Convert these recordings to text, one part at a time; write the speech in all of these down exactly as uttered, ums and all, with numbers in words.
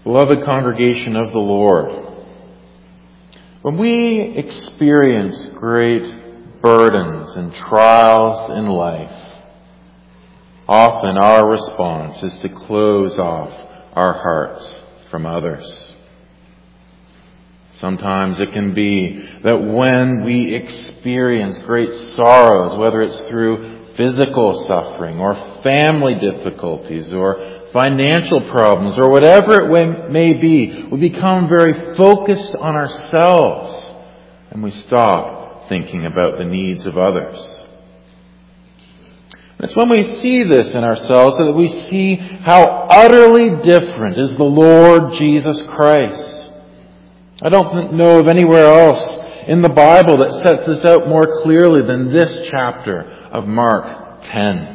Beloved congregation of the Lord, when we experience great burdens and trials in life, often our response is to close off our hearts from others. Sometimes it can be that when we experience great sorrows, whether it's through physical suffering or family difficulties or financial problems or whatever it may be, we become very focused on ourselves and we stop thinking about the needs of others. And it's when we see this in ourselves that we see how utterly different is the Lord Jesus Christ. I don't know of anywhere else in the Bible that sets this out more clearly than this chapter of Mark ten.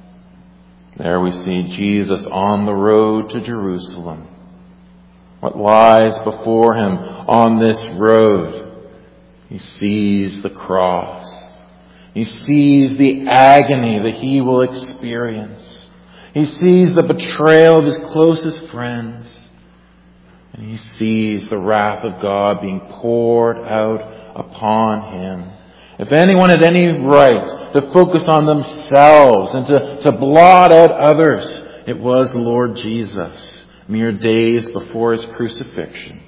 There we see Jesus on the road to Jerusalem. What lies before him on this road? He sees the cross. He sees the agony that he will experience. He sees the betrayal of his closest friends. And he sees the wrath of God being poured out upon him. If anyone had any right to focus on themselves and to, to blot out others, it was the Lord Jesus, mere days before his crucifixion.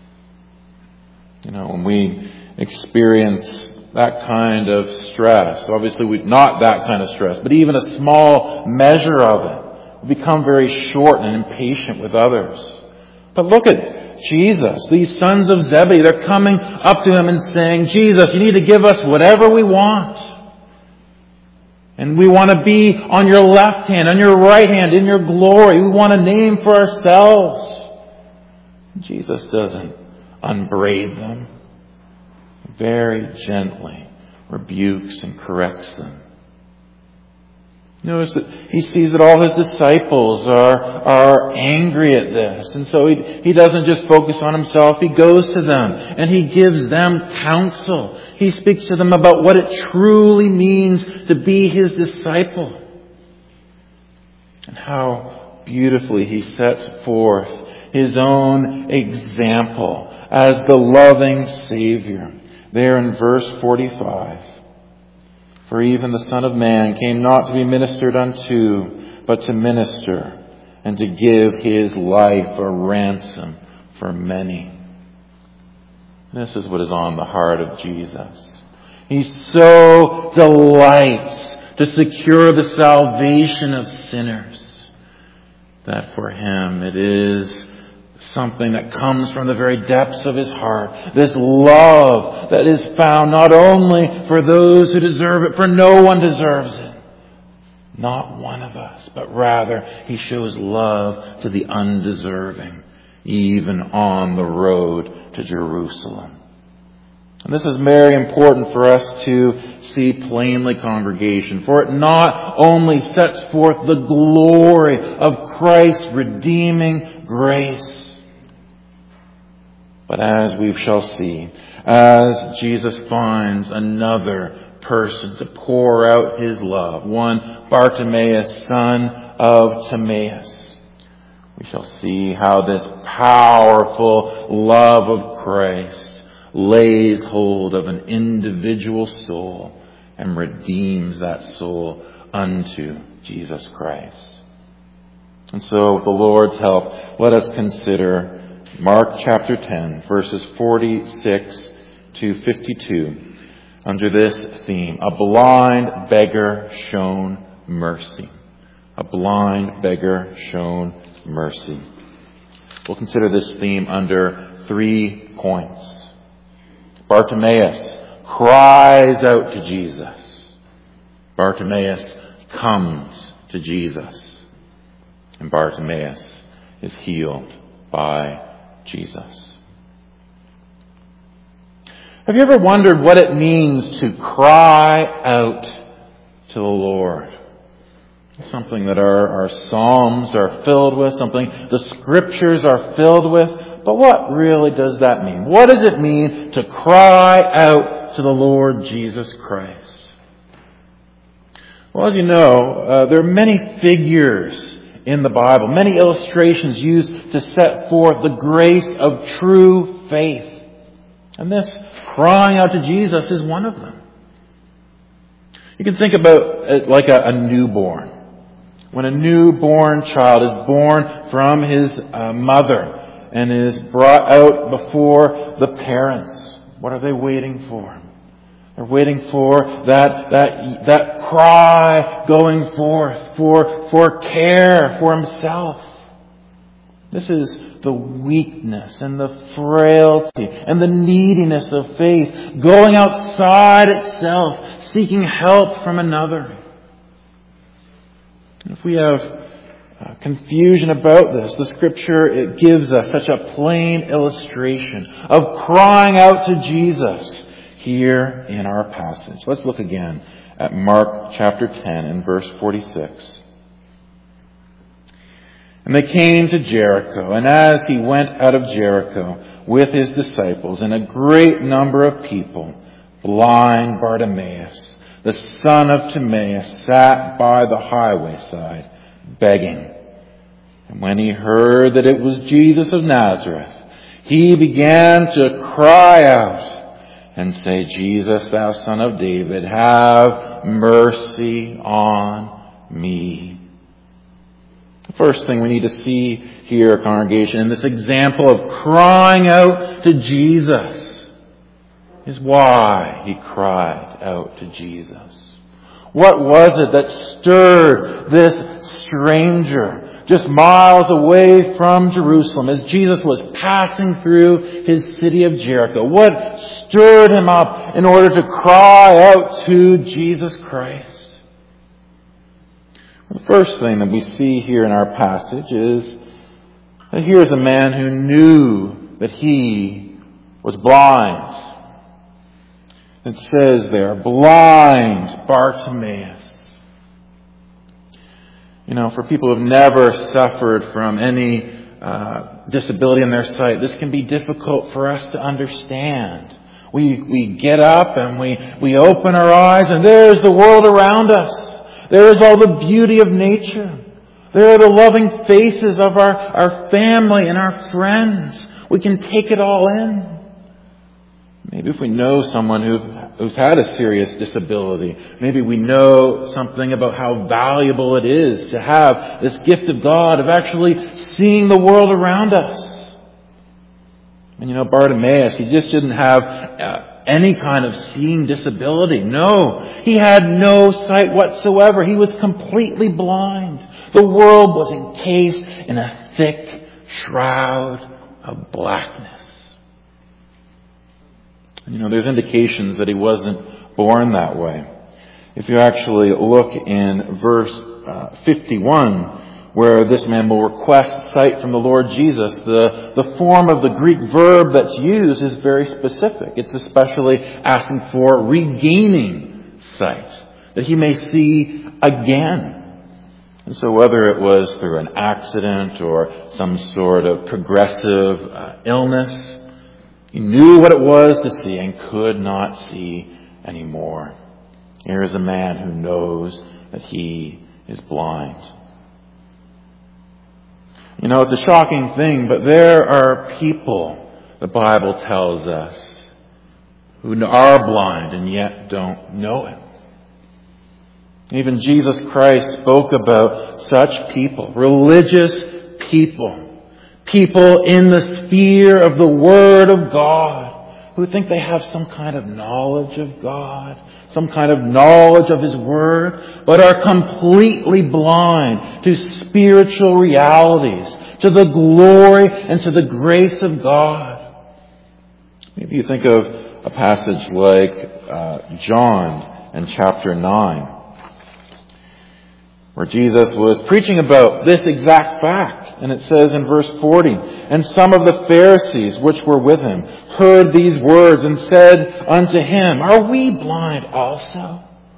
You know, when we experience that kind of stress, obviously we, not that kind of stress, but even a small measure of it, we become very short and impatient with others. But look at Jesus, these sons of Zebedee, they're coming up to him and saying, Jesus, you need to give us whatever we want. And we want to be on your left hand, on your right hand, in your glory. We want a name for ourselves. Jesus doesn't unbraid them. Very gently rebukes and corrects them. Notice that he sees that all his disciples are, are angry at this. And so he, he doesn't just focus on himself. He goes to them and he gives them counsel. He speaks to them about what it truly means to be his disciple. And how beautifully he sets forth his own example as the loving Savior. There in verse forty-five. For even the Son of Man came not to be ministered unto, but to minister, and to give his life a ransom for many. This is what is on the heart of Jesus. He so delights to secure the salvation of sinners, that for him it is something that comes from the very depths of his heart. This love that is found not only for those who deserve it, for no one deserves it. Not one of us, but rather he shows love to the undeserving, even on the road to Jerusalem. And this is very important for us to see plainly, congregation, for it not only sets forth the glory of Christ's redeeming grace, but as we shall see, as Jesus finds another person to pour out his love, one Bartimaeus, son of Timaeus, we shall see how this powerful love of Christ lays hold of an individual soul and redeems that soul unto Jesus Christ. And so, with the Lord's help, let us consider Mark chapter ten, verses forty-six to fifty-two, under this theme, a blind beggar shown mercy. A blind beggar shown mercy. We'll consider this theme under three points. Bartimaeus cries out to Jesus. Bartimaeus comes to Jesus. And Bartimaeus is healed by Jesus. Have you ever wondered what it means to cry out to the Lord? Something that our, our Psalms are filled with, something the Scriptures are filled with. But what really does that mean? What does it mean to cry out to the Lord Jesus Christ? Well, as you know, uh, there are many figures in the Bible, many illustrations used to set forth the grace of true faith. And this crying out to Jesus is one of them. You can think about it like a, a newborn. When a newborn child is born from his uh, mother and is brought out before the parents, what are they waiting for? They're waiting for that, that, that cry going forth, for, for care for himself. This is the weakness and the frailty and the neediness of faith, going outside itself, seeking help from another. If we have uh, confusion about this, the Scripture, it gives us such a plain illustration of crying out to Jesus here in our passage. Let's look again at Mark chapter ten and verse forty-six. And they came to Jericho, and as he went out of Jericho with his disciples and a great number of people, blind Bartimaeus, the son of Timaeus, sat by the highway side, begging. And when he heard that it was Jesus of Nazareth, he began to cry out and say, Jesus, thou son of David, have mercy on me. The first thing we need to see here, congregation, in this example of crying out to Jesus is why he cried out to Jesus. What was it that stirred this stranger just miles away from Jerusalem as Jesus was passing through his city of Jericho? What stirred him up in order to cry out to Jesus Christ? The first thing that we see here in our passage is that here's a man who knew that he was blind. It says there, blind Bartimaeus. You know, for people who have never suffered from any uh, disability in their sight, this can be difficult for us to understand. We we get up and we, we open our eyes and there's the world around us. There is all the beauty of nature. There are the loving faces of our, our family and our friends. We can take it all in. Maybe if we know someone who, who's had a serious disability, maybe we know something about how valuable it is to have this gift of God, of actually seeing the world around us. And you know, Bartimaeus, he just didn't have uh, any kind of seeing disability. No, he had no sight whatsoever. He was completely blind. The world was encased in a thick shroud of blackness. You know, there's indications that he wasn't born that way. If you actually look in verse uh, fifty-one, where this man will request sight from the Lord Jesus, the, the form of the Greek verb that's used is very specific. It's especially asking for regaining sight, that he may see again. And so whether it was through an accident or some sort of progressive uh, illness, he knew what it was to see and could not see anymore. Here is a man who knows that he is blind. You know, it's a shocking thing, but there are people, the Bible tells us, who are blind and yet don't know Him. Even Jesus Christ spoke about such people, religious people, people in the sphere of the Word of God, who think they have some kind of knowledge of God, some kind of knowledge of His Word, but are completely blind to spiritual realities, to the glory and to the grace of God. Maybe you think of a passage like uh, John in chapter nine, where Jesus was preaching about this exact fact. And it says in verse forty, and some of the Pharisees which were with him heard these words and said unto him, are we blind also?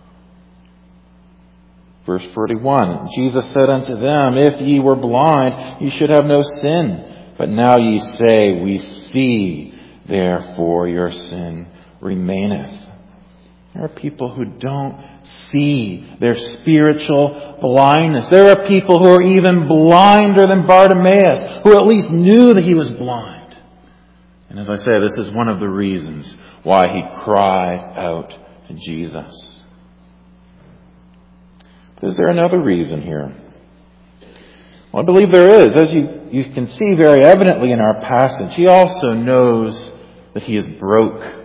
Verse forty-one, Jesus said unto them, if ye were blind, ye should have no sin. But now ye say, we see, therefore your sin remaineth. There are people who don't see their spiritual blindness. There are people who are even blinder than Bartimaeus, who at least knew that he was blind. And as I say, this is one of the reasons why he cried out to Jesus. But is there another reason here? Well, I believe there is. As you, you can see very evidently in our passage, he also knows that he is broke.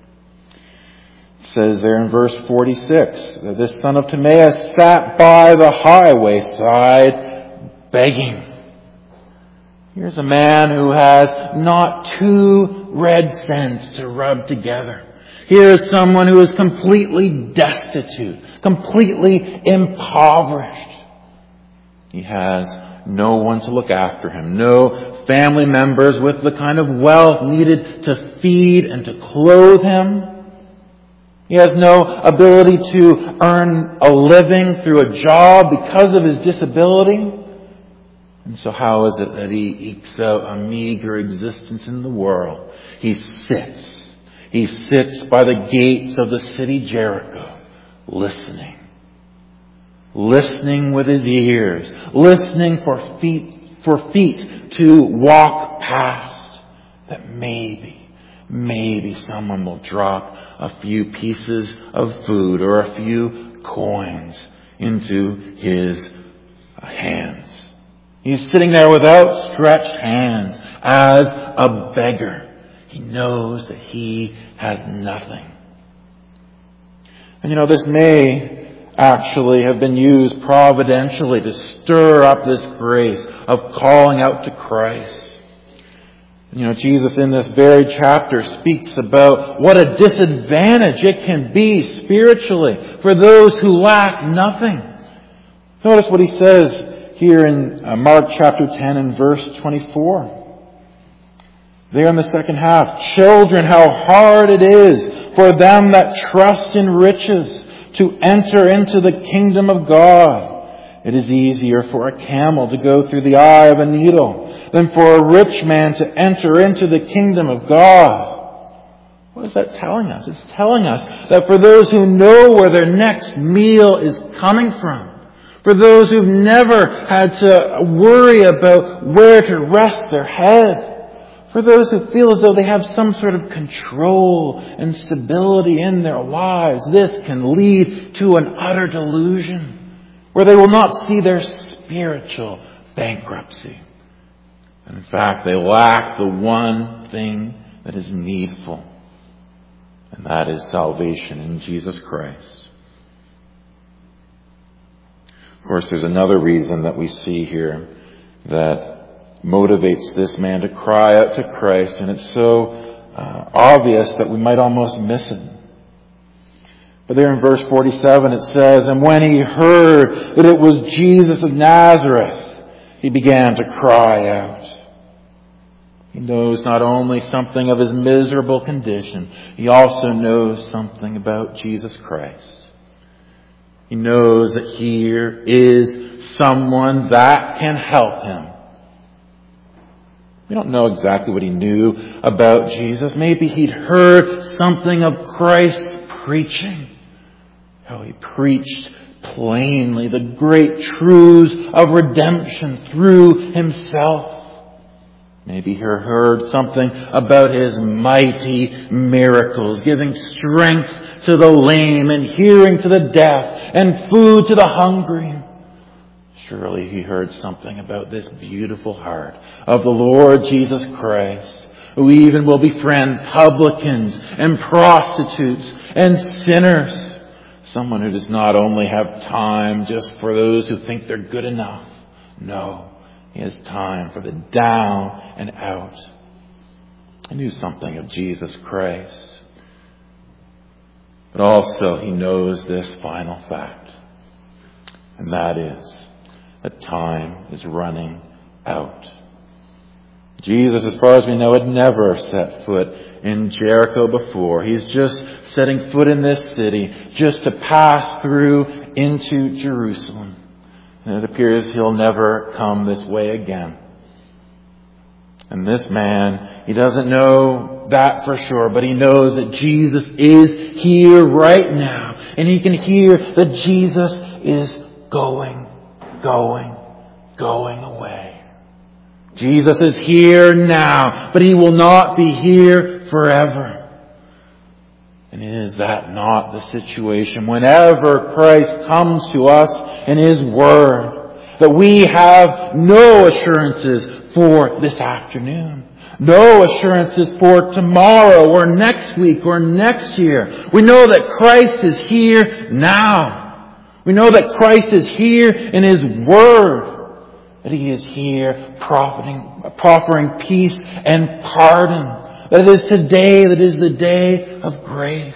It says there in verse forty-six that this son of Timaeus sat by the highway side begging. Here's a man who has not two red cents to rub together. Here's someone who is completely destitute, completely impoverished. He has no one to look after him, no family members with the kind of wealth needed to feed and to clothe him. He has no ability to earn a living through a job because of his disability. And so how is it that he ekes out a meager existence in the world? He sits. He sits by the gates of the city Jericho, listening. Listening with his ears. Listening for feet, for feet to walk past. That maybe, maybe someone will drop a few pieces of food or a few coins into his hands. He's sitting there with outstretched hands as a beggar. He knows that he has nothing. And you know, this may actually have been used providentially to stir up this grace of calling out to Christ. You know, Jesus in this very chapter speaks about what a disadvantage it can be spiritually for those who lack nothing. Notice what he says here in Mark chapter ten and verse twenty-four. There in the second half, children, how hard it is for them that trust in riches to enter into the kingdom of God. It is easier for a camel to go through the eye of a needle than for a rich man to enter into the kingdom of God. What is that telling us? It's telling us that for those who know where their next meal is coming from, for those who've never had to worry about where to rest their head, for those who feel as though they have some sort of control and stability in their lives, this can lead to an utter delusion where they will not see their spiritual bankruptcy. And in fact, they lack the one thing that is needful, and that is salvation in Jesus Christ. Of course, there's another reason that we see here that motivates this man to cry out to Christ, and it's so uh, obvious that we might almost miss it. But there in verse forty-seven it says, "And when he heard that it was Jesus of Nazareth, he began to cry out." He knows not only something of his miserable condition, he also knows something about Jesus Christ. He knows that here is someone that can help him. We don't know exactly what he knew about Jesus. Maybe he'd heard something of Christ's preaching. How he preached plainly the great truths of redemption through himself. Maybe he heard something about his mighty miracles, giving strength to the lame and hearing to the deaf and food to the hungry. Surely he heard something about this beautiful heart of the Lord Jesus Christ, who even will befriend publicans and prostitutes and sinners. Someone who does not only have time just for those who think they're good enough. No, he has time for the down and out. He knew something of Jesus Christ. But also he knows this final fact. And that is that time is running out. Jesus, as far as we know, had never set foot in Jericho before. He's just setting foot in this city just to pass through into Jerusalem. And it appears he'll never come this way again. And this man, he doesn't know know that for sure, but he knows that Jesus is here right now. And he can hear that Jesus is going, going, going away. Jesus is here now, but he will not be here forever. And is that not the situation whenever Christ comes to us in His Word? That we have no assurances for this afternoon. No assurances for tomorrow or next week or next year. We know that Christ is here now. We know that Christ is here in His Word. That He is here proffering, proffering peace and pardon. That it is today that is the day of grace.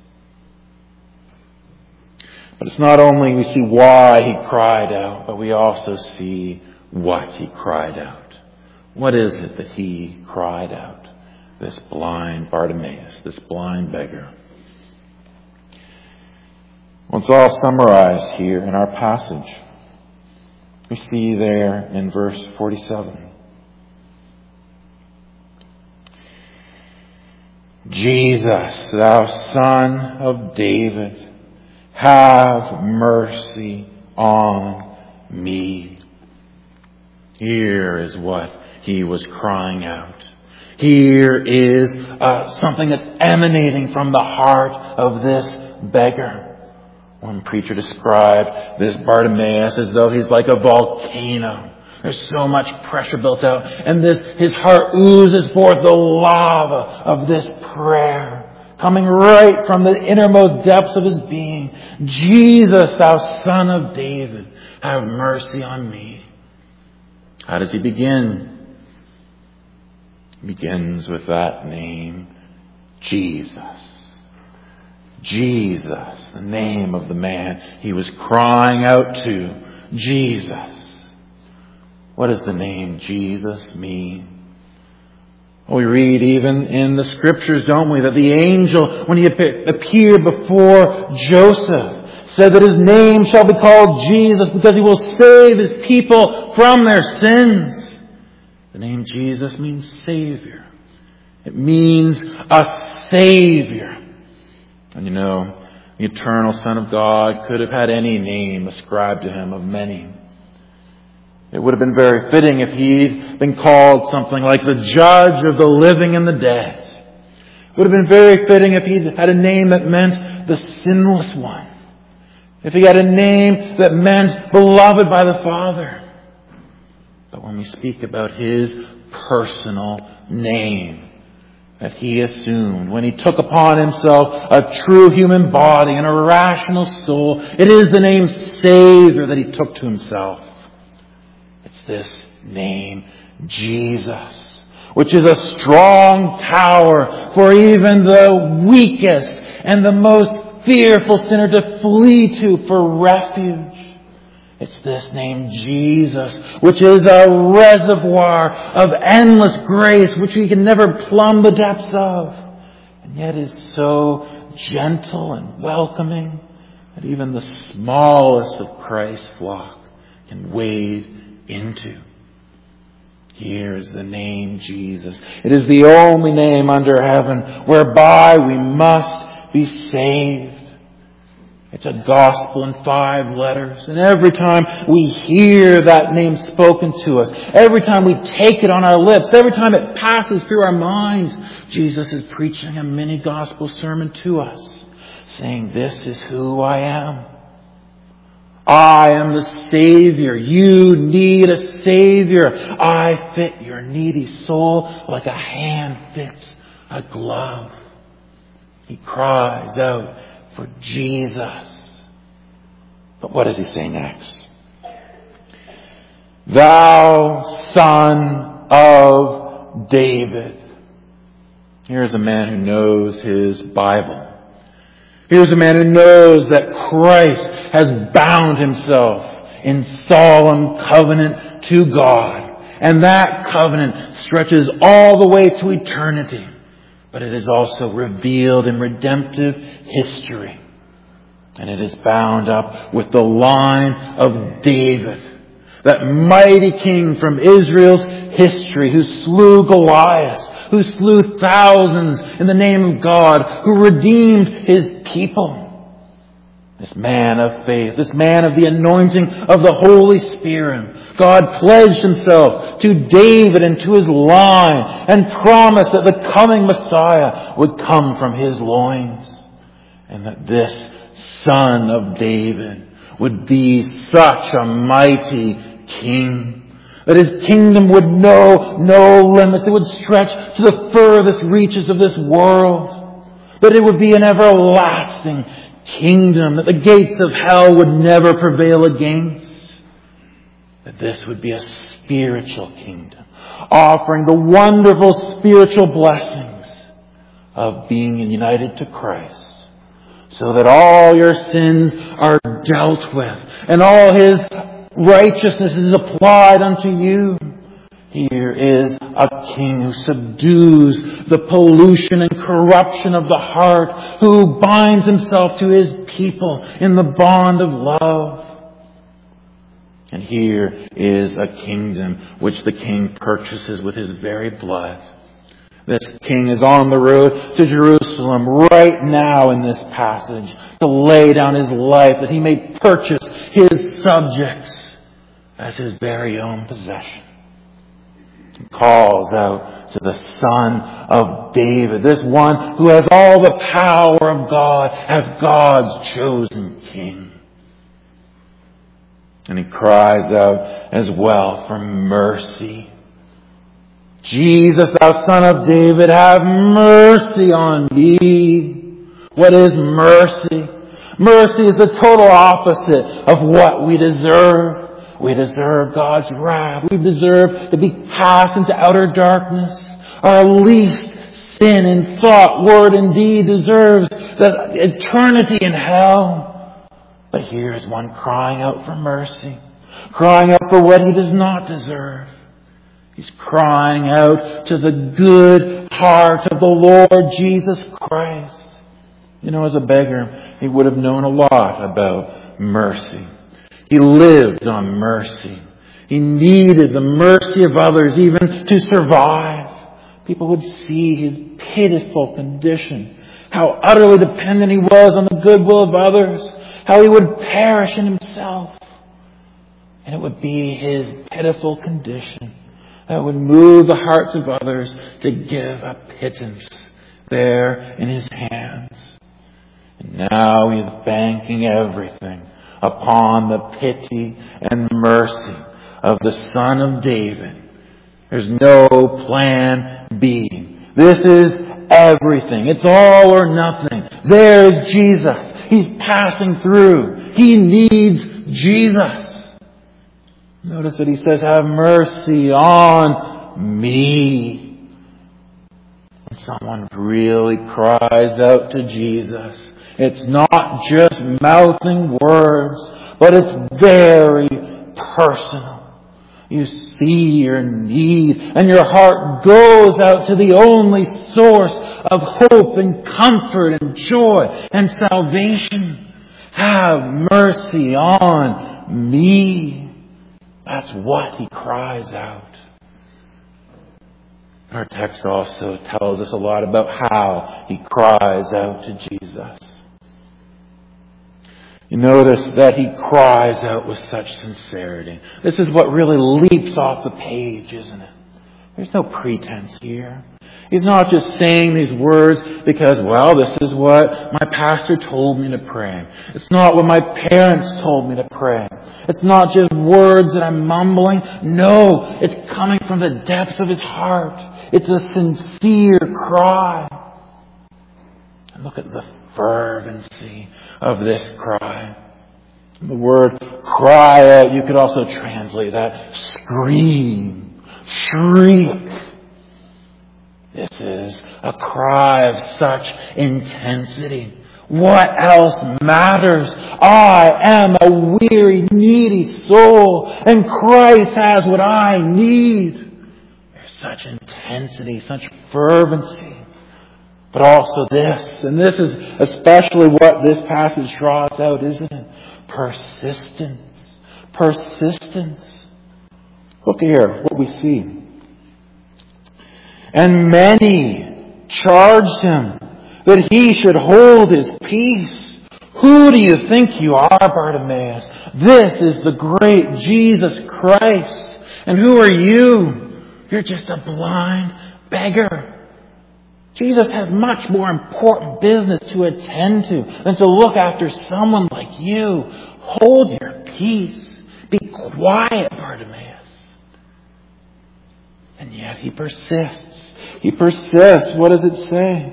But it's not only we see why He cried out, but we also see what He cried out. What is it that He cried out? This blind Bartimaeus, this blind beggar. Well, it's all summarized here in our passage. We see there in verse forty-seven. Jesus, thou Son of David, have mercy on me. Here is what he was crying out. Here is uh, something that's emanating from the heart of this beggar. One preacher described this Bartimaeus as though he's like a volcano. There's so much pressure built out. And this, his heart oozes forth the lava of this prayer, coming right from the innermost depths of his being. Jesus, thou Son of David, have mercy on me. How does he begin? He begins with that name, Jesus. Jesus, the name of the man he was crying out to. Jesus. What does the name Jesus mean? Well, we read even in the Scriptures, don't we, that the angel, when he appeared before Joseph, said that his name shall be called Jesus because he will save his people from their sins. The name Jesus means Savior. It means a Savior. And you know, the eternal Son of God could have had any name ascribed to Him of many. It would have been very fitting if He'd been called something like the Judge of the living and the dead. It would have been very fitting if He'd had a name that meant the Sinless One. If He had a name that meant Beloved by the Father. But when we speak about His personal name that He assumed, when He took upon Himself a true human body and a rational soul, it is the name Savior that He took to Himself. It's this name, Jesus, which is a strong tower for even the weakest and the most fearful sinner to flee to for refuge. It's this name, Jesus, which is a reservoir of endless grace, which we can never plumb the depths of, and yet is so gentle and welcoming that even the smallest of Christ's flock can wade into. Here is the name Jesus. It is the only name under heaven whereby we must be saved. It's a gospel in five letters. And every time we hear that name spoken to us, every time we take it on our lips, every time it passes through our minds, Jesus is preaching a mini gospel sermon to us, saying, this is who I am. I am the Savior. You need a Savior. I fit your needy soul like a hand fits a glove. He cries out for Jesus. But what does he say next? Thou Son of David. Here's a man who knows his Bible. Here's a man who knows that Christ has bound himself in solemn covenant to God. And that covenant stretches all the way to eternity. But it is also revealed in redemptive history. And it is bound up with the line of David, that mighty king from Israel's history who slew Goliath, who slew thousands in the name of God, who redeemed His people. This man of faith, this man of the anointing of the Holy Spirit, God pledged Himself to David and to his line and promised that the coming Messiah would come from his loins, and that this son of David would be such a mighty king, that His kingdom would know no limits. It would stretch to the furthest reaches of this world, that it would be an everlasting kingdom that the gates of hell would never prevail against. That this would be a spiritual kingdom, offering the wonderful spiritual blessings of being united to Christ, so that all your sins are dealt with and all His righteousness is applied unto you. Here is a king who subdues the pollution and corruption of the heart, who binds Himself to His people in the bond of love. And here is a kingdom which the king purchases with his very blood. This king is on the road to Jerusalem right now in this passage to lay down his life that he may purchase his subjects as his very own possession. He calls out to the Son of David, this one who has all the power of God as God's chosen king. And he cries out as well for mercy. Jesus, thou Son of David, have mercy on me. What is mercy? Mercy is the total opposite of what we deserve. We deserve God's wrath. We deserve to be cast into outer darkness. Our least sin in thought, word, and deed deserves that eternity in hell. But here is one crying out for mercy, crying out for what he does not deserve. He's crying out to the good heart of the Lord Jesus Christ. You know, as a beggar, he would have known a lot about mercy. He lived on mercy. He needed the mercy of others even to survive. People would see his pitiful condition, how utterly dependent he was on the goodwill of others, how he would perish in himself. And it would be his pitiful condition that would move the hearts of others to give a pittance there in his hands. And now he is banking everything upon the pity and mercy of the Son of David. There's no plan B. This is everything. It's all or nothing. There's Jesus. He's passing through. He needs Jesus. Notice that he says, have mercy on me. When someone really cries out to Jesus, it's not just mouthing words, but it's very personal. You see your need, and your heart goes out to the only source of hope and comfort and joy and salvation. Have mercy on me. That's what he cries out. Our text also tells us a lot about how he cries out to Jesus. You notice that he cries out with such sincerity. This is what really leaps off the page, isn't it? There's no pretense here. He's not just saying these words because, well, this is what my pastor told me to pray. It's not what my parents told me to pray. It's not just words that I'm mumbling. No, it's coming from the depths of his heart. It's a sincere cry. And look at the fervency of this cry. The word cry out, you could also translate that scream, shriek. This is a cry of such intensity. What else matters? I am a weary, needy soul, and Christ has what I need. There's such intensity, such fervency. But also this, and this is especially what this passage draws out, isn't it? Persistence. Persistence. Look here, what we see. And many charged him that he should hold his peace. Who do you think you are, Bartimaeus? This is the great Jesus Christ. And who are you? You're just a blind beggar. Jesus has much more important business to attend to than to look after someone like you. Hold your peace. Be quiet, Bartimaeus. And yet he persists. He persists. What does it say?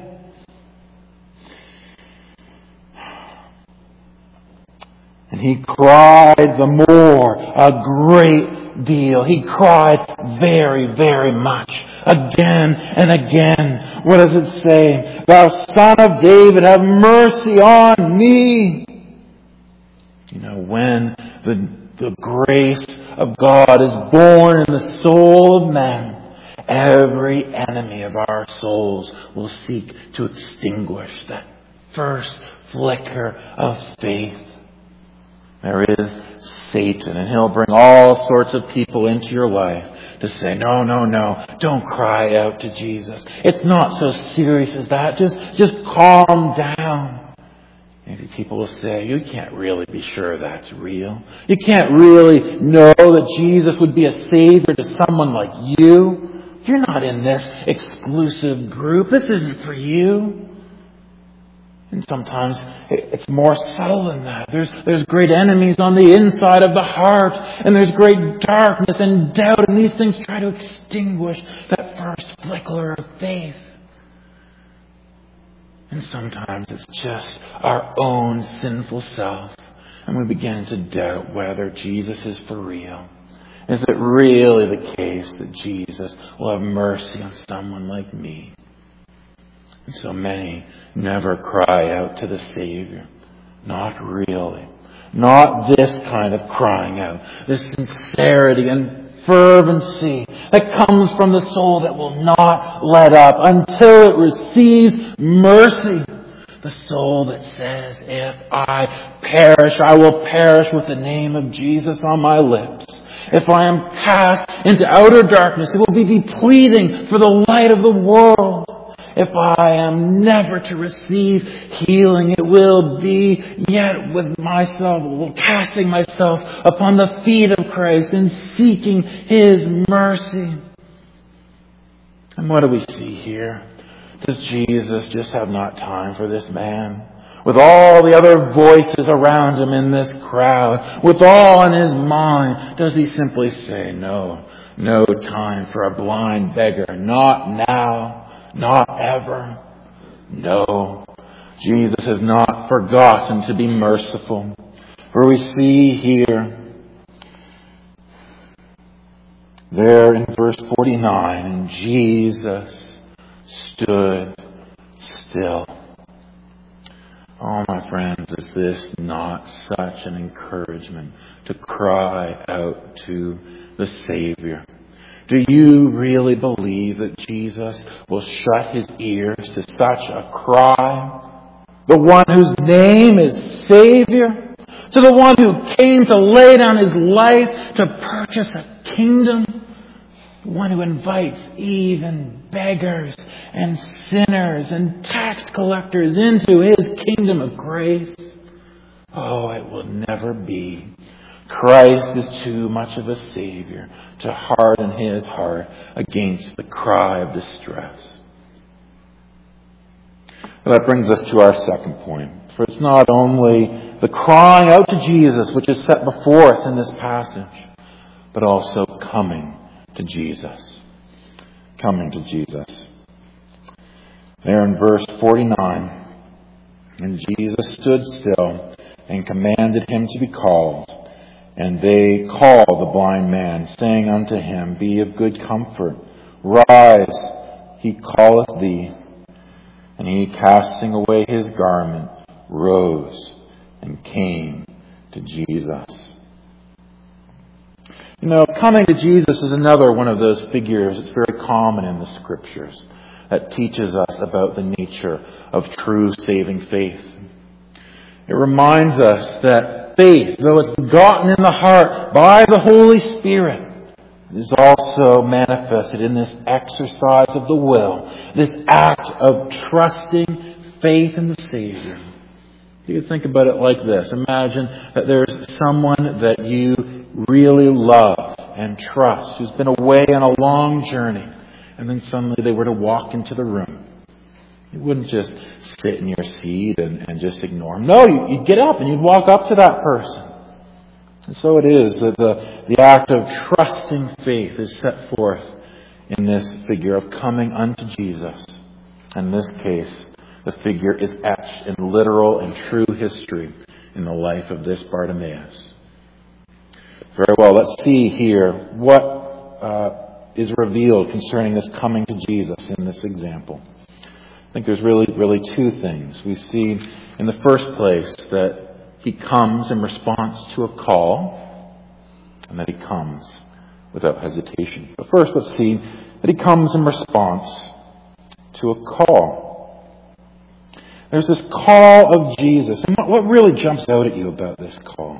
And he cried the more, a great deal. He cried very, very much. Again and again. What does it say? Thou Son of David, have mercy on me. You know, when the, the grace of God is born in the soul of man, every enemy of our souls will seek to extinguish that first flicker of faith. There is Satan, and he'll bring all sorts of people into your life to say, no, no, no, don't cry out to Jesus. It's not so serious as that. Just, just calm down. Maybe people will say, you can't really be sure that's real. You can't really know that Jesus would be a savior to someone like you. You're not in this exclusive group. This isn't for you. And sometimes it's more subtle than that. There's, there's great enemies on the inside of the heart. And there's great darkness and doubt. And these things try to extinguish that first flicker of faith. And sometimes it's just our own sinful self. And we begin to doubt whether Jesus is for real. Is it really the case that Jesus will have mercy on someone like me? And so many never cry out to the Savior. Not really. Not this kind of crying out. This sincerity and fervency that comes from the soul that will not let up until it receives mercy. The soul that says, if I perish, I will perish with the name of Jesus on my lips. If I am cast into outer darkness, it will be pleading for the light of the world. If I am never to receive healing, it will be yet with myself, casting myself upon the feet of Christ and seeking His mercy. And what do we see here? Does Jesus just have not time for this man? With all the other voices around him in this crowd, with all in his mind, does he simply say, no, no time for a blind beggar, not now. Not ever. No. Jesus has not forgotten to be merciful. For we see here, there in verse forty-nine, and Jesus stood still. Oh, my friends, is this not such an encouragement to cry out to the Savior? Do you really believe that Jesus will shut His ears to such a cry? The one whose name is Savior? To the one who came to lay down His life to purchase a kingdom? The one who invites even beggars and sinners and tax collectors into His kingdom of grace? Oh, it will never be. Christ is too much of a Savior to harden His heart against the cry of distress. Well, that brings us to our second point. For it's not only the crying out to Jesus which is set before us in this passage, but also coming to Jesus. Coming to Jesus. There in verse forty-nine, and Jesus stood still and commanded him to be called. And they called the blind man, saying unto him, Be of good comfort, rise, he calleth thee. And he, casting away his garment, rose and came to Jesus. You know, coming to Jesus is another one of those figures that's very common in the Scriptures that teaches us about the nature of true saving faith. It reminds us that faith, though it's begotten in the heart by the Holy Spirit, is also manifested in this exercise of the will, this act of trusting faith in the Savior. You could think about it like this. Imagine that there's someone that you really love and trust, who's been away on a long journey, and then suddenly they were to walk into the room. You wouldn't just sit in your seat and, and just ignore them. No, you, you'd get up and you'd walk up to that person. And so it is that the, the act of trusting faith is set forth in this figure of coming unto Jesus. In this case, the figure is etched in literal and true history in the life of this Bartimaeus. Very well, let's see here what uh, is revealed concerning this coming to Jesus in this example. I think there's really, really two things. We see in the first place that he comes in response to a call, and that he comes without hesitation. But first, let's see that he comes in response to a call. There's this call of Jesus. And what really jumps out at you about this call?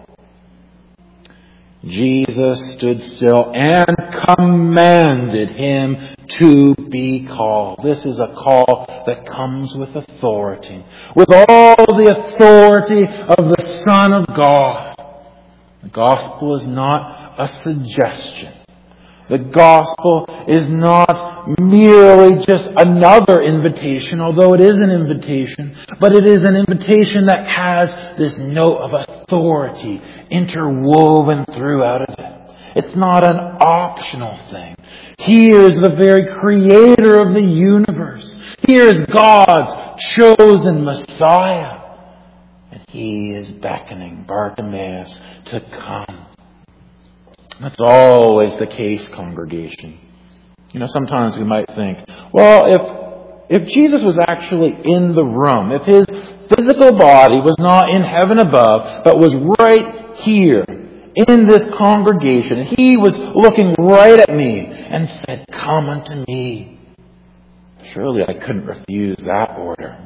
Jesus stood still and commanded him to be called. This is a call that comes with authority. With all the authority of the Son of God. The gospel is not a suggestion. The gospel is not merely just another invitation, although it is an invitation, but it is an invitation that has this note of authority interwoven throughout of it. It's not an optional thing. Here is the very creator of the universe. Here is God's chosen Messiah. And he is beckoning Bartimaeus to come. That's always the case, congregation. You know, sometimes we might think, well, if if Jesus was actually in the room, if his physical body was not in heaven above, but was right here in this congregation, and he was looking right at me and said, "Come unto me," surely I couldn't refuse that order.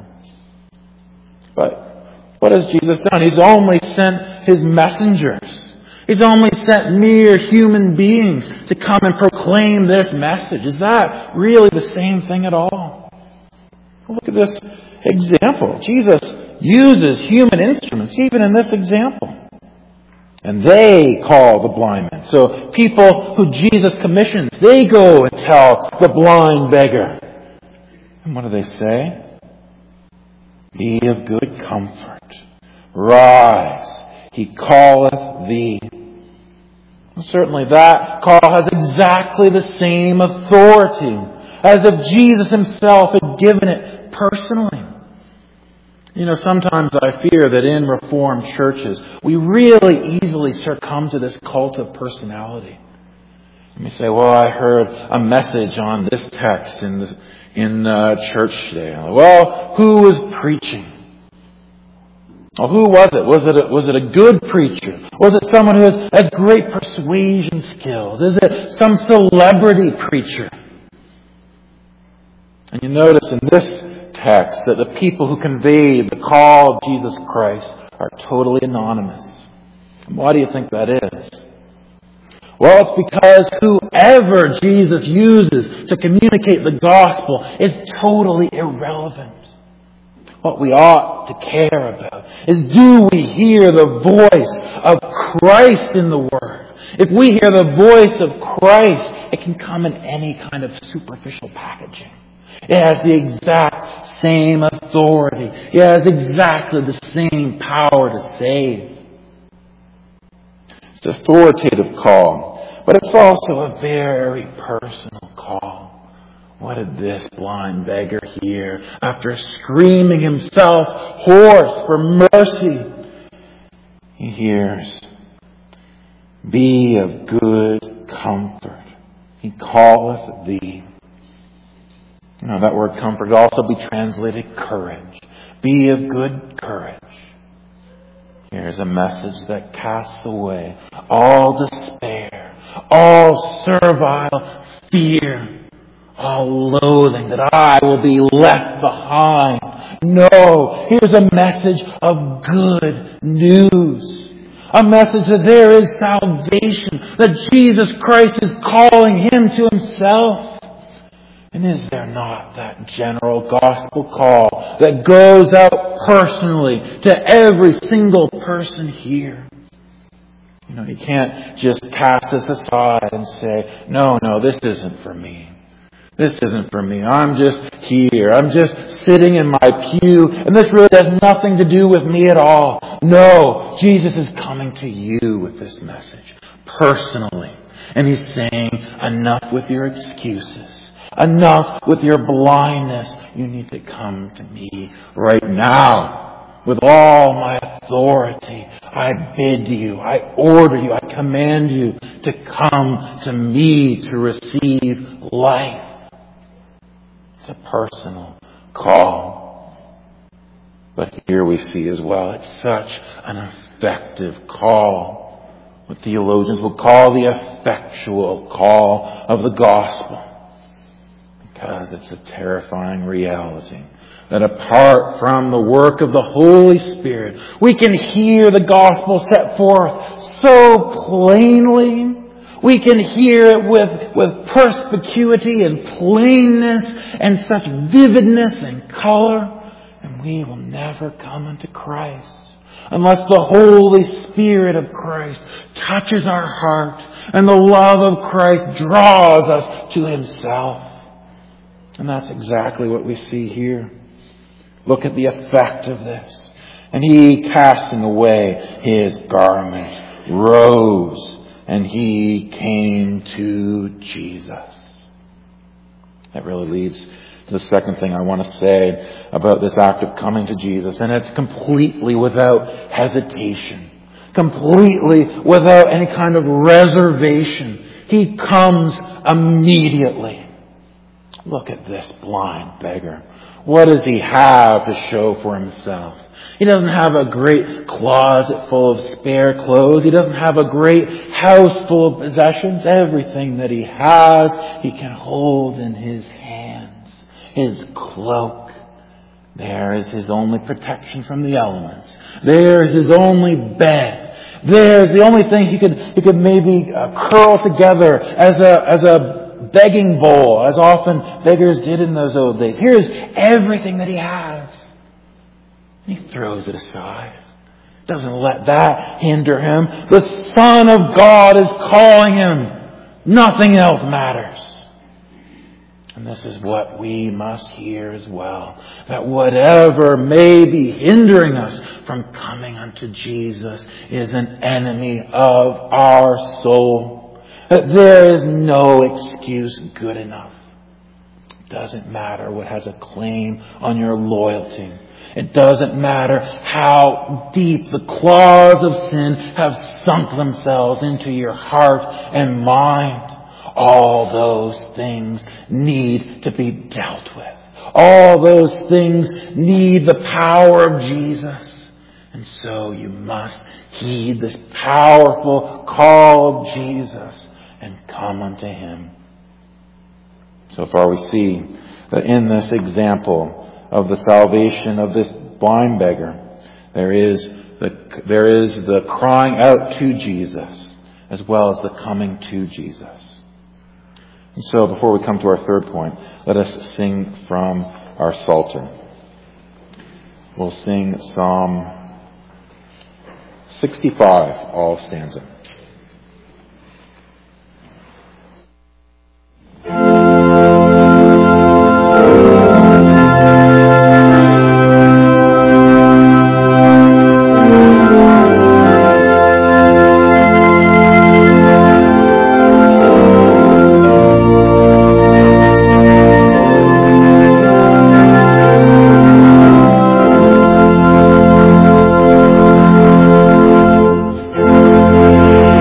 But what has Jesus done? He's only sent his messengers. He's only sent mere human beings to come and proclaim this message. Is that really the same thing at all? Well, look at this example. Jesus uses human instruments even in this example. And they call the blind man. So people who Jesus commissions, they go and tell the blind beggar. And what do they say? Be of good comfort. Rise. He calleth thee. Well, certainly that call has exactly the same authority as if Jesus himself had given it personally. You know, sometimes I fear that in Reformed churches, we really easily succumb to this cult of personality. And we say, well, I heard a message on this text in the, in uh, church today. Well, who was preaching? Well, who was it? Was it a, was it a good preacher? Was it someone who has, has great persuasion skills? Is it some celebrity preacher? And you notice in this text that the people who conveyed the call of Jesus Christ are totally anonymous. And why do you think that is? Well, it's because whoever Jesus uses to communicate the gospel is totally irrelevant. What we ought to care about is, do we hear the voice of Christ in the Word? If we hear the voice of Christ, it can come in any kind of superficial packaging. It has the exact same authority. It has exactly the same power to save. It's an authoritative call, but it's also a very personal call. What did this blind beggar hear after screaming himself hoarse for mercy? He hears, be of good comfort. He calleth thee. You know, that word comfort could also be translated courage. Be of good courage. Here's a message that casts away all despair, all servile fear, all loathing that I will be left behind. No, here's a message of good news. A message that there is salvation, that Jesus Christ is calling him to himself. And is there not that general gospel call that goes out personally to every single person here? You know, you can't just cast this aside and say, no, no, this isn't for me. This isn't for me. I'm just here. I'm just sitting in my pew, and this really has nothing to do with me at all. No, Jesus is coming to you with this message personally. And he's saying, enough with your excuses. Enough with your blindness. You need to come to me right now. With all my authority, I bid you, I order you, I command you to come to me to receive life. It's a personal call. But here we see as well, it's such an effective call. What theologians will call the effectual call of the gospel. Because it's a terrifying reality that apart from the work of the Holy Spirit, we can hear the gospel set forth so plainly. We can hear it with, with perspicuity and plainness and such vividness and color. And we will never come unto Christ unless the Holy Spirit of Christ touches our heart and the love of Christ draws us to himself. And that's exactly what we see here. Look at the effect of this. And he, casting away his garment, rose, and he came to Jesus. That really leads to the second thing I want to say about this act of coming to Jesus. And it's completely without hesitation. Completely without any kind of reservation. He comes immediately. Look at this blind beggar. What does he have to show for himself? He doesn't have a great closet full of spare clothes. He doesn't have a great house full of possessions. Everything that he has, he can hold in his hands. His cloak. There is his only protection from the elements. There is his only bed. There is the only thing he could he could maybe uh, curl together as a as a begging bowl, as often beggars did in those old days. Here's everything that he has. He throws it aside. Doesn't let that hinder him. The Son of God is calling him. Nothing else matters. And this is what we must hear as well. That whatever may be hindering us from coming unto Jesus is an enemy of our soul. That there is no excuse good enough. It doesn't matter what has a claim on your loyalty. It doesn't matter how deep the claws of sin have sunk themselves into your heart and mind. All those things need to be dealt with. All those things need the power of Jesus. And so you must heed this powerful call of Jesus and come unto him. So far we see that in this example of the salvation of this blind beggar, there is the, there is the crying out to Jesus as well as the coming to Jesus. And so before we come to our third point, let us sing from our Psalter. We'll sing Psalm sixty-five, all stanza. Thank you.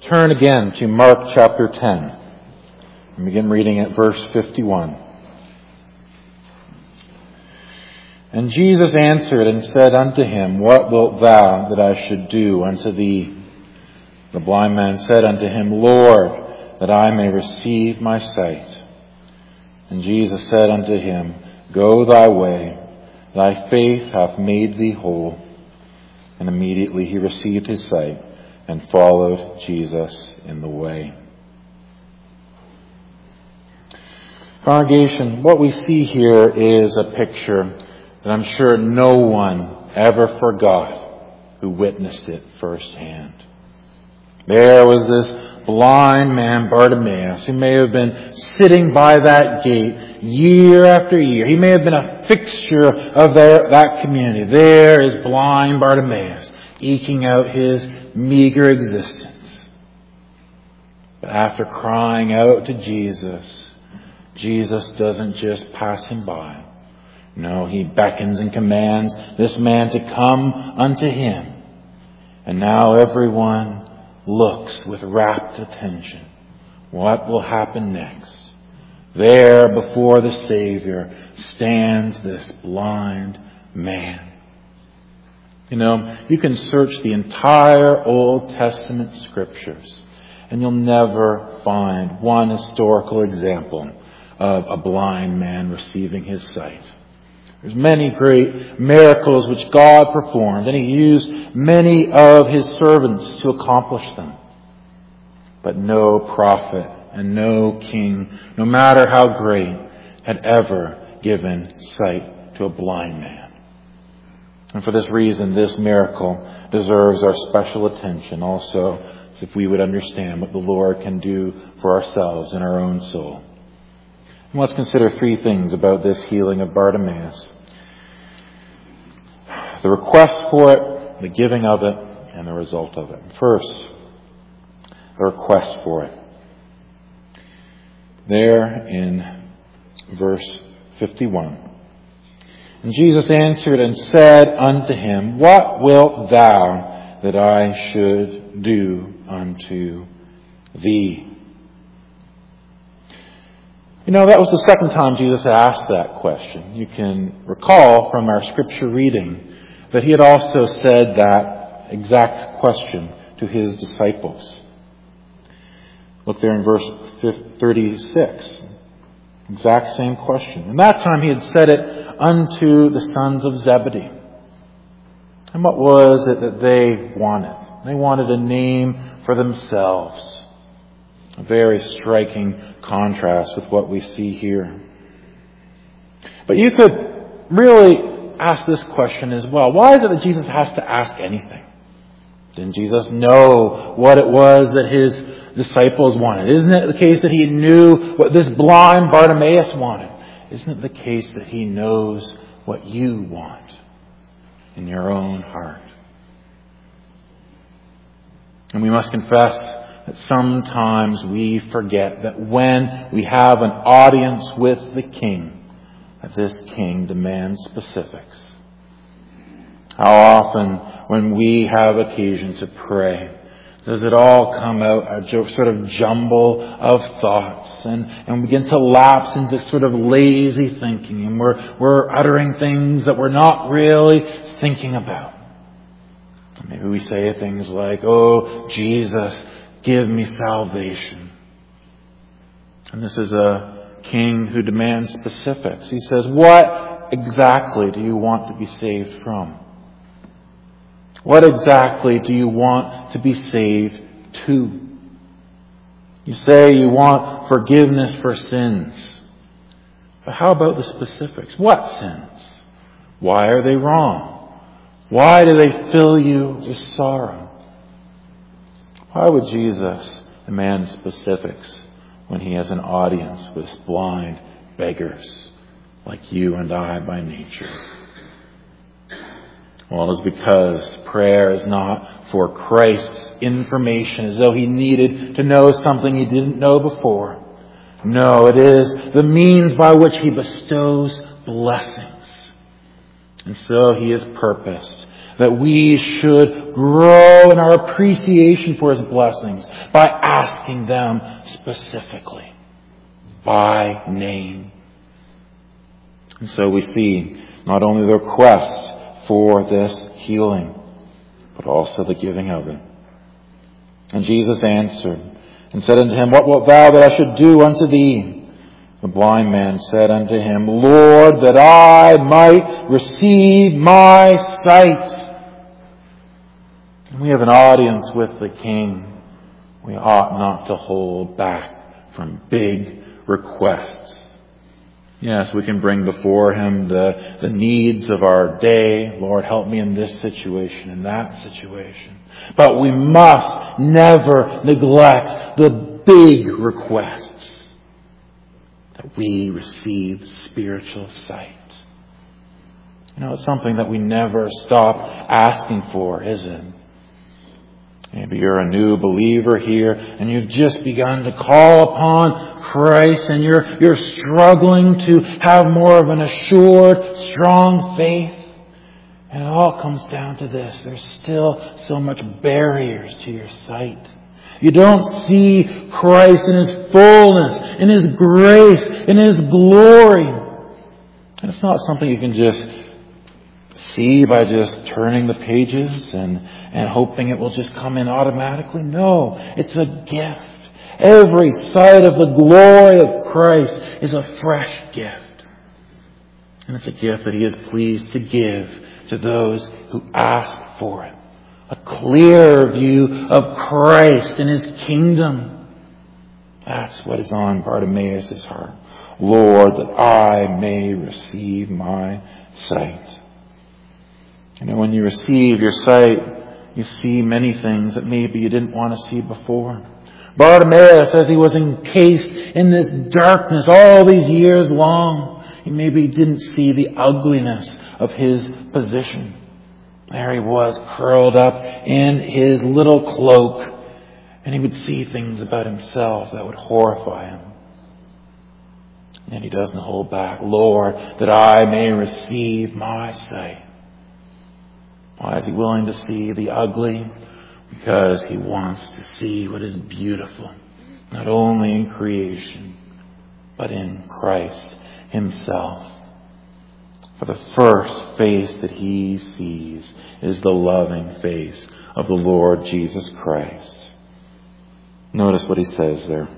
turn again to Mark chapter ten and begin reading at verse fifty-one. And Jesus answered and said unto him, What wilt thou that I should do unto thee? The blind man said unto him, Lord, that I may receive my sight. And Jesus said unto him, Go thy way, thy faith hath made thee whole. And immediately he received his sight and followed Jesus in the way. Congregation, what we see here is a picture that I'm sure no one ever forgot who witnessed it firsthand. There was this blind man, Bartimaeus, who may have been sitting by that gate year after year. He may have been a fixture of their, that community. There is blind Bartimaeus, eking out his meager existence. But after crying out to Jesus, Jesus doesn't just pass him by. No, he beckons and commands this man to come unto him. And now everyone looks with rapt attention. What will happen next? There before the Savior stands this blind man. You know, you can search the entire Old Testament scriptures and you'll never find one historical example of a blind man receiving his sight. There's many great miracles which God performed, and He used many of His servants to accomplish them. But no prophet and no king, no matter how great, had ever given sight to a blind man. And for this reason, this miracle deserves our special attention also, if we would understand what the Lord can do for ourselves in our own soul. And let's consider three things about this healing of Bartimaeus. The request for it, the giving of it, and the result of it. First, the request for it. There in verse fifty-one. And Jesus answered and said unto him, What wilt thou that I should do unto thee? You know, that was the second time Jesus asked that question. You can recall from our scripture reading that he had also said that exact question to his disciples. Look there in verse thirty-six. Exact same question. And that time he had said it unto the sons of Zebedee. And what was it that they wanted? They wanted a name for themselves. A very striking contrast with what we see here. But you could really ask this question as well. Why is it that Jesus has to ask anything? Didn't Jesus know what it was that his disciples wanted? Isn't it the case that he knew what this blind Bartimaeus wanted? Isn't it the case that he knows what you want in your own heart? And we must confess that sometimes we forget that when we have an audience with the King, that this King demands specifics. How often when we have occasion to pray, does it all come out a sort of jumble of thoughts and, and begin to lapse into sort of lazy thinking, and we're, we're uttering things that we're not really thinking about. Maybe we say things like, Oh, Jesus, give me salvation. And this is a king who demands specifics. He says, what exactly do you want to be saved from? What exactly do you want to be saved to? You say you want forgiveness for sins. But how about the specifics? What sins? Why are they wrong? Why do they fill you with sorrow? Why would Jesus demand specifics when he has an audience with blind beggars like you and I by nature? Well, it's because prayer is not for Christ's information as though he needed to know something he didn't know before. No, it is the means by which he bestows blessings. And so he has purposed that we should grow in our appreciation for His blessings by asking them specifically, by name. And so we see not only the request for this healing, but also the giving of it. And Jesus answered and said unto him, What wilt thou that I should do unto thee? The blind man said unto him, Lord, that I might receive my sight. And we have an audience with the King. We ought not to hold back from big requests. Yes, we can bring before Him the, the needs of our day. Lord, help me in this situation, in that situation. But we must never neglect the big requests, that we receive spiritual sight. You know, it's something that we never stop asking for, is it? Maybe you're a new believer here and you've just begun to call upon Christ and you're, you're struggling to have more of an assured, strong faith. And it all comes down to this. There's still so much barriers to your sight. You don't see Christ in His fullness, in His grace, in His glory. And it's not something you can just see by just turning the pages and, and hoping it will just come in automatically. No, it's a gift. Every sight of the glory of Christ is a fresh gift. And it's a gift that He is pleased to give to those who ask for it. A clear view of Christ and His kingdom. That's what is on Bartimaeus' heart. Lord, that I may receive my sight. You know, when you receive your sight, you see many things that maybe you didn't want to see before. Bartimaeus, as he was encased in this darkness all these years long, he maybe didn't see the ugliness of his position. There he was, curled up in his little cloak, and he would see things about himself that would horrify him. And he doesn't hold back. Lord, that I may receive my sight. Why is he willing to see the ugly? Because he wants to see what is beautiful, not only in creation, but in Christ Himself. For the first face that he sees is the loving face of the Lord Jesus Christ. Notice what he says there.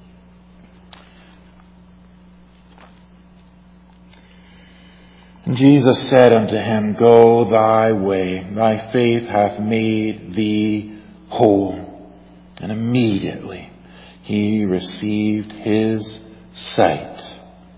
And Jesus said unto him, Go thy way, thy faith hath made thee whole. And immediately he received his sight.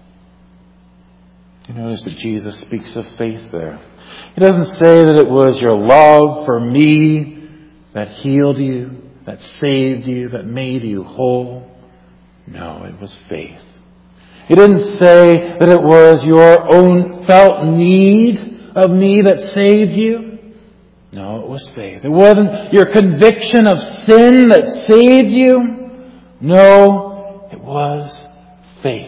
You notice that Jesus speaks of faith there. He doesn't say that it was your love for me that healed you, that saved you, that made you whole. No, it was faith. He didn't say that it was your own felt need of me that saved you. No, it was faith. It wasn't your conviction of sin that saved you. No, it was faith.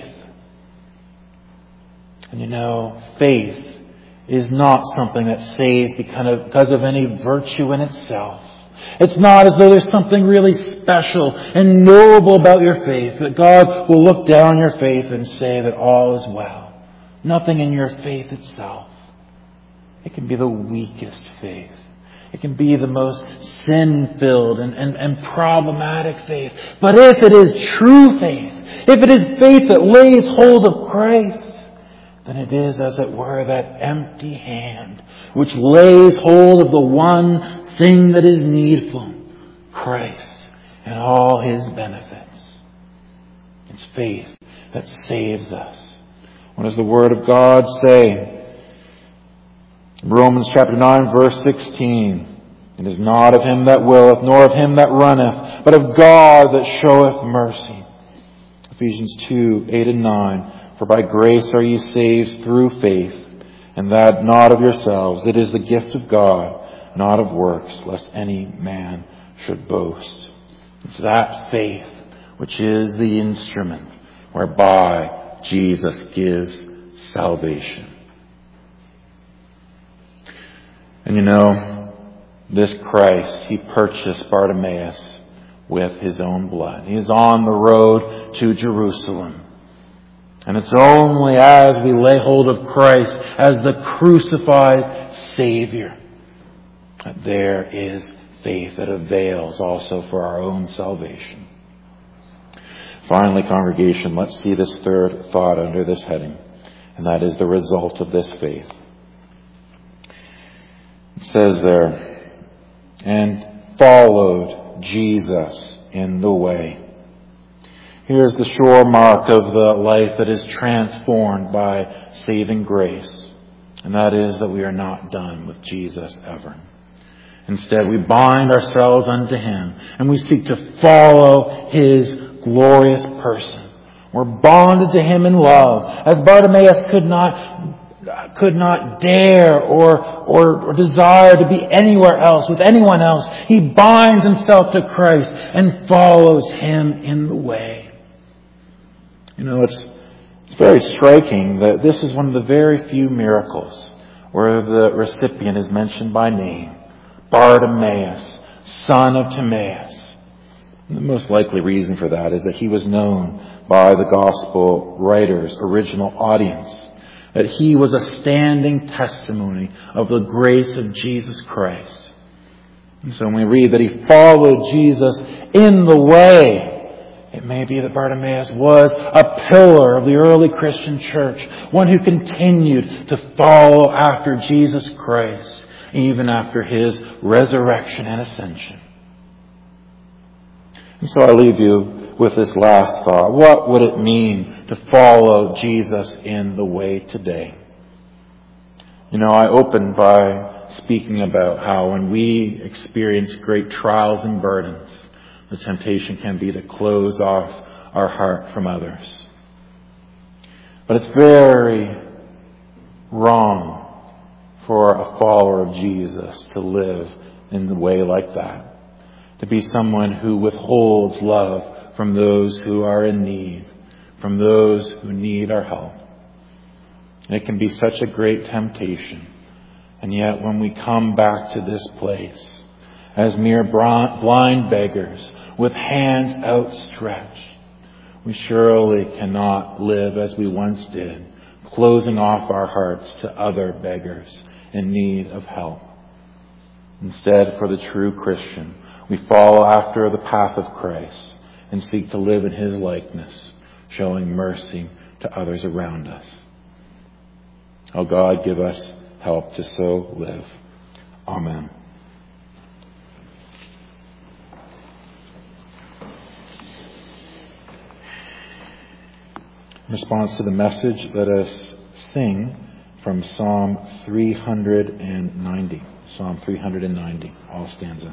And you know, faith is not something that saves because of, because of any virtue in itself. It's not as though there's something really special and knowable about your faith, that God will look down on your faith and say that all is well. Nothing in your faith itself. It can be the weakest faith. It can be the most sin-filled and, and, and problematic faith. But if it is true faith, if it is faith that lays hold of Christ, then it is, as it were, that empty hand which lays hold of the one thing that is needful, Christ and all His benefits. It's faith that saves us. What does the Word of God say? Romans chapter nine, verse sixteen. It is not of him that willeth, nor of him that runneth, but of God that showeth mercy. Ephesians two, eight and nine. For by grace are ye saved through faith, and that not of yourselves. It is the gift of God, not of works, lest any man should boast. It's that faith which is the instrument whereby Jesus gives salvation. And you know, this Christ, He purchased Bartimaeus with His own blood. He is on the road to Jerusalem. And it's only as we lay hold of Christ as the crucified Savior that there is faith that avails also for our own salvation. Finally, congregation, let's see this third thought under this heading, and that is the result of this faith. It says there, and followed Jesus in the way. Here's the sure mark of the life that is transformed by saving grace, and that is that we are not done with Jesus ever. Instead, we bind ourselves unto Him, and we seek to follow His glorious person. We're bonded to Him in love, as Bartimaeus could not, could not dare or, or, or desire to be anywhere else, with anyone else. He binds himself to Christ and follows Him in the way. You know, it's, it's very striking that this is one of the very few miracles where the recipient is mentioned by name. Bartimaeus, son of Timaeus. And the most likely reason for that is that he was known by the gospel writer's original audience, that he was a standing testimony of the grace of Jesus Christ. And so when we read that he followed Jesus in the way, it may be that Bartimaeus was a pillar of the early Christian church, one who continued to follow after Jesus Christ, even after His resurrection and ascension. And so I leave you with this last thought. What would it mean to follow Jesus in the way today? You know, I opened by speaking about how when we experience great trials and burdens, the temptation can be to close off our heart from others. But it's very wrong for a follower of Jesus to live in the way like that. To be someone who withholds love from those who are in need, from those who need our help. It can be such a great temptation. And yet when we come back to this place as mere blind beggars with hands outstretched, we surely cannot live as we once did, closing off our hearts to other beggars in need of help. Instead, for the true Christian, we follow after the path of Christ and seek to live in His likeness, showing mercy to others around us. Oh God, give us help to so live. Amen. In response to the message, let us sing from Psalm three hundred ninety. Psalm three hundred ninety, all stanza.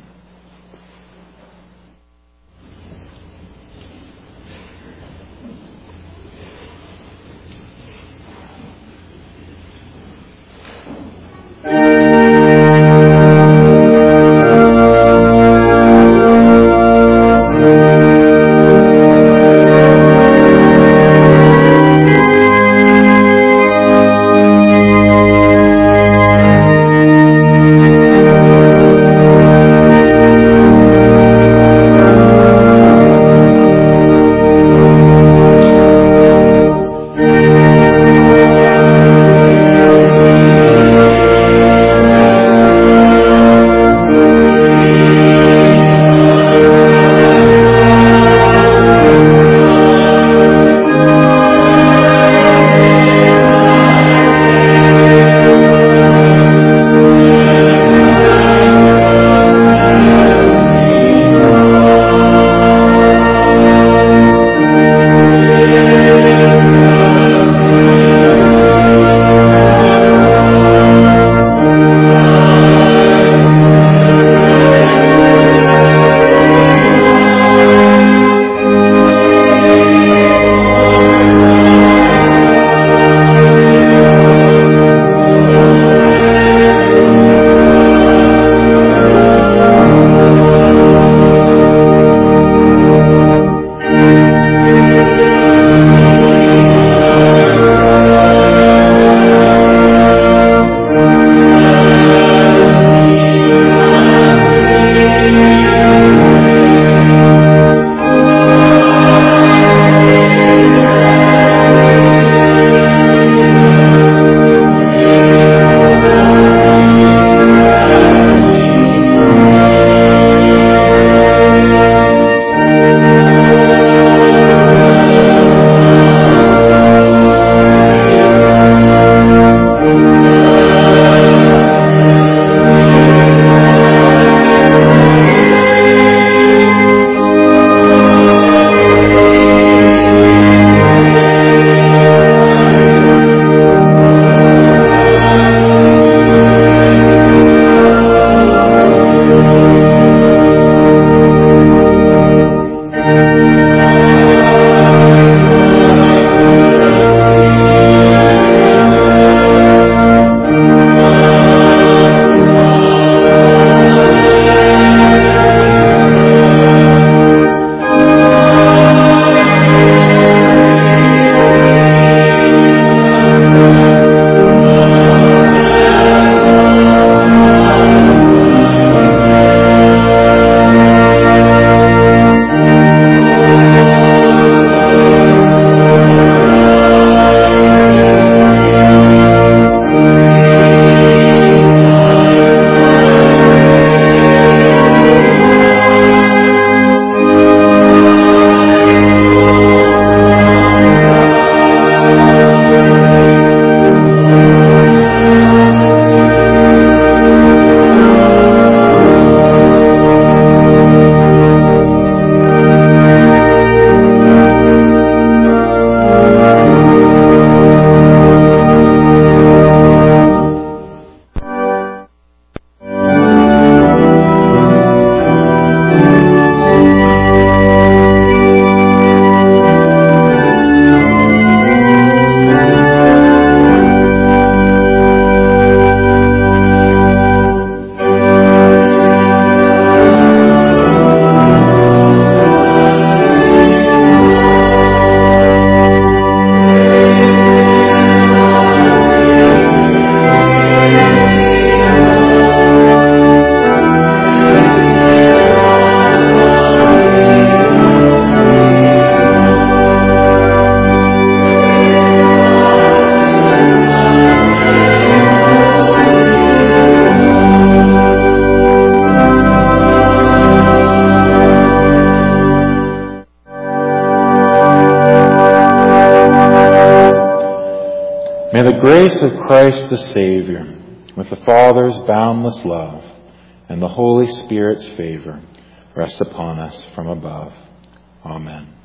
may the grace of Christ the Savior, with the Father's boundless love and the Holy Spirit's favor, rest upon us from above. Amen.